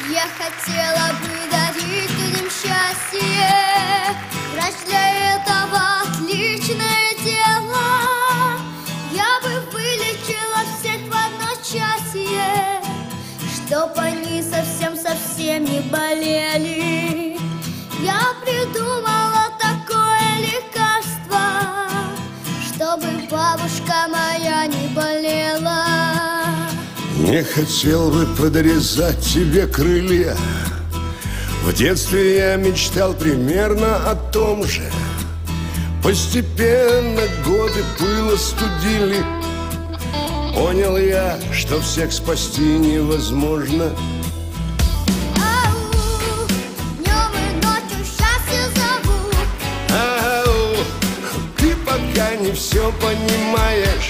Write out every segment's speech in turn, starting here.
Я хотела бы дарить людям счастье, врач для этого отличное дело. Я бы вылечила всех в одночасье, чтоб они совсем не болели. Я придумала такое лекарство, чтобы бабушка моя не болела. Не хотел бы подрезать тебе крылья. В детстве я мечтал примерно о том же. Постепенно годы пыл остудили. Понял я, что всех спасти невозможно. Ау, днем и ночью счастье зову. Ау, ты пока не все понимаешь.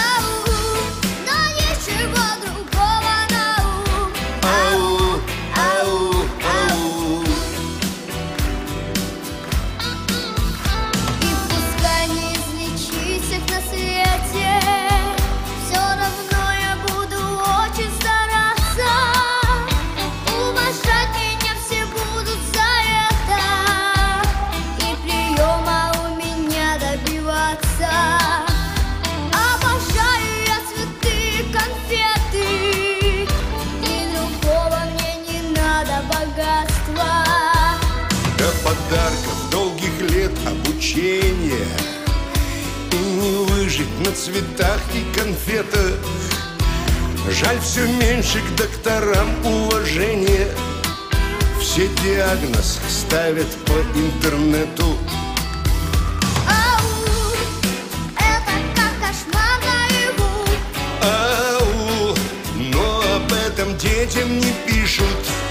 Подарков, долгих лет обучения, и не выжить на цветах и конфетах. Жаль, все меньше к докторам уважения. Все диагноз ставят по интернету. Ау, это как кошмар наяву. Ау, но об этом детям не пишут.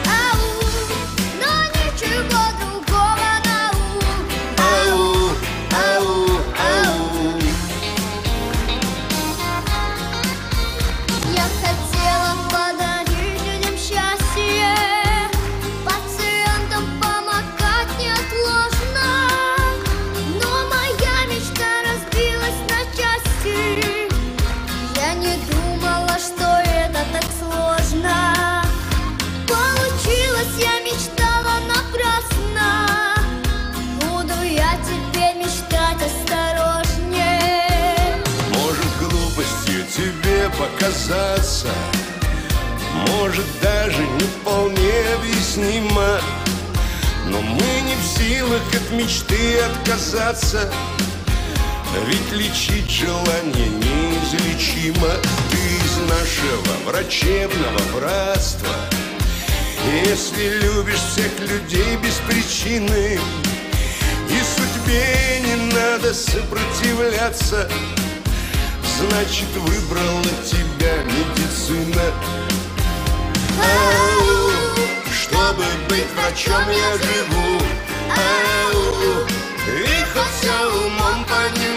Показаться, может, даже не вполне объяснимо, но мы не в силах от мечты отказаться. Ведь лечить желание неизлечимо. Ты из нашего врачебного братства. Если любишь всех людей без причины, и судьбе не надо сопротивляться, значит, выбрала тебя медицина. Ау, чтобы быть врачом я живу. Ау, и хоть все умом понимаю,